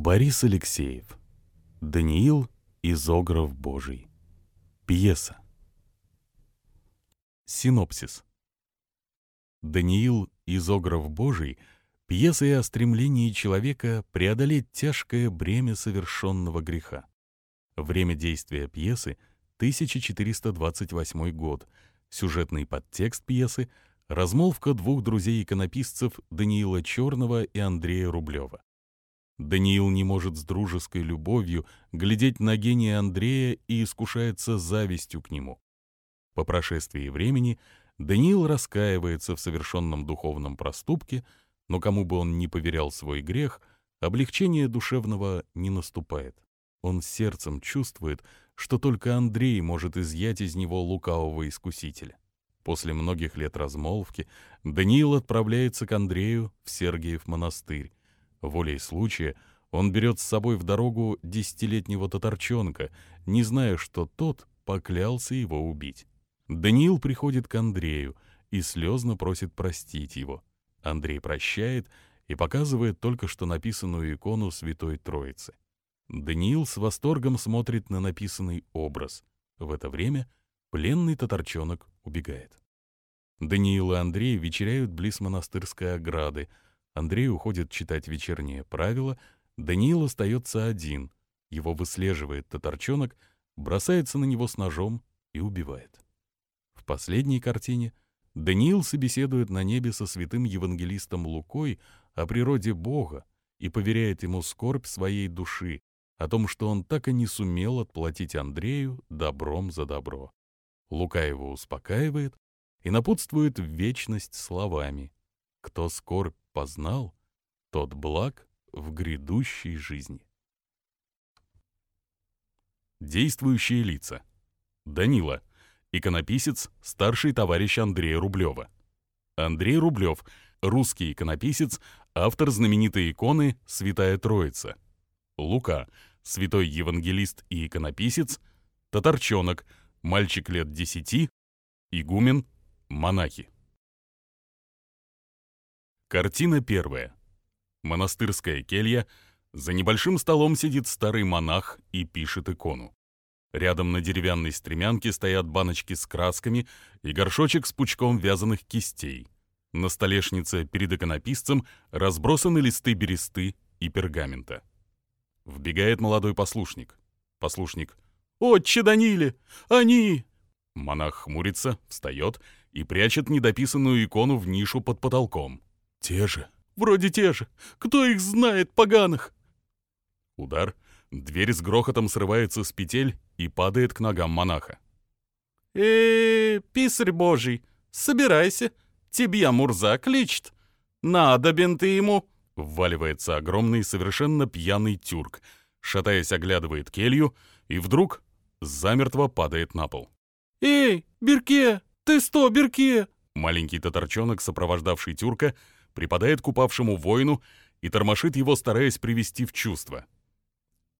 Борис Алексеев. Даниил Изогров Божий. Пьеса. Синопсис. Даниил Изогров Божий — пьеса о стремлении человека преодолеть тяжкое бремя совершенного греха. Время действия пьесы — 1428 год. Сюжетный подтекст пьесы — размолвка двух друзей-иконописцев Даниила Черного и Андрея Рублева. Даниил не может с дружеской любовью глядеть на гения Андрея и искушается завистью к нему. По прошествии времени Даниил раскаивается в совершенном духовном проступке, но кому бы он ни поверял свой грех, облегчение душевного не наступает. Он сердцем чувствует, что только Андрей может изъять из него лукавого искусителя. После многих лет размолвки Даниил отправляется к Андрею в Сергиев монастырь. Волей случая он берет с собой в дорогу 10-летнего татарчонка, не зная, что тот поклялся его убить. Даниил приходит к Андрею и слезно просит простить его. Андрей прощает и показывает только что написанную икону Святой Троицы. Даниил с восторгом смотрит на написанный образ. В это время пленный татарчонок убегает. Даниил и Андрей вечеряют близ монастырской ограды. Андрей уходит читать вечернее правило, Даниил остается один. Его выслеживает татарчонок, бросается на него с ножом и убивает. В последней картине Даниил собеседует на небе со святым евангелистом Лукой о природе Бога и поверяет ему скорбь своей души, о том, что он так и не сумел отплатить Андрею добром за добро. Лука его успокаивает и напутствует в вечность словами: «Кто скорбь познал, тот благ в грядущей жизни». Действующие лица. Данила — иконописец, старший товарищ Андрея Рублева. Андрей Рублев — русский иконописец, автор знаменитой иконы «Святая Троица». Лука — святой евангелист и иконописец. Татарчонок — мальчик лет 10. Игумен — монахи. Картина первая. Монастырская келья. За небольшим столом сидит старый монах и пишет икону. Рядом на деревянной стремянке стоят баночки с красками и горшочек с пучком вязаных кистей. На столешнице перед иконописцем разбросаны листы бересты и пергамента. Вбегает молодой послушник. Послушник: «Отче Даниле! Они!» Монах хмурится, встает и прячет недописанную икону в нишу под потолком. «Те же». «Вроде те же. Кто их знает, поганых?» Удар. Дверь с грохотом срывается с петель и падает к ногам монаха. Писарь Божий, собирайся. Тебя Мурза кличет. Надобен ты ему». Вваливается огромный, совершенно пьяный тюрк, шатаясь, оглядывает келью и вдруг замертво падает на пол. «Эй, Берке! Ты что, Берке?» Маленький татарчонок, сопровождавший тюрка, припадает к упавшему воину и тормошит его, стараясь привести в чувство.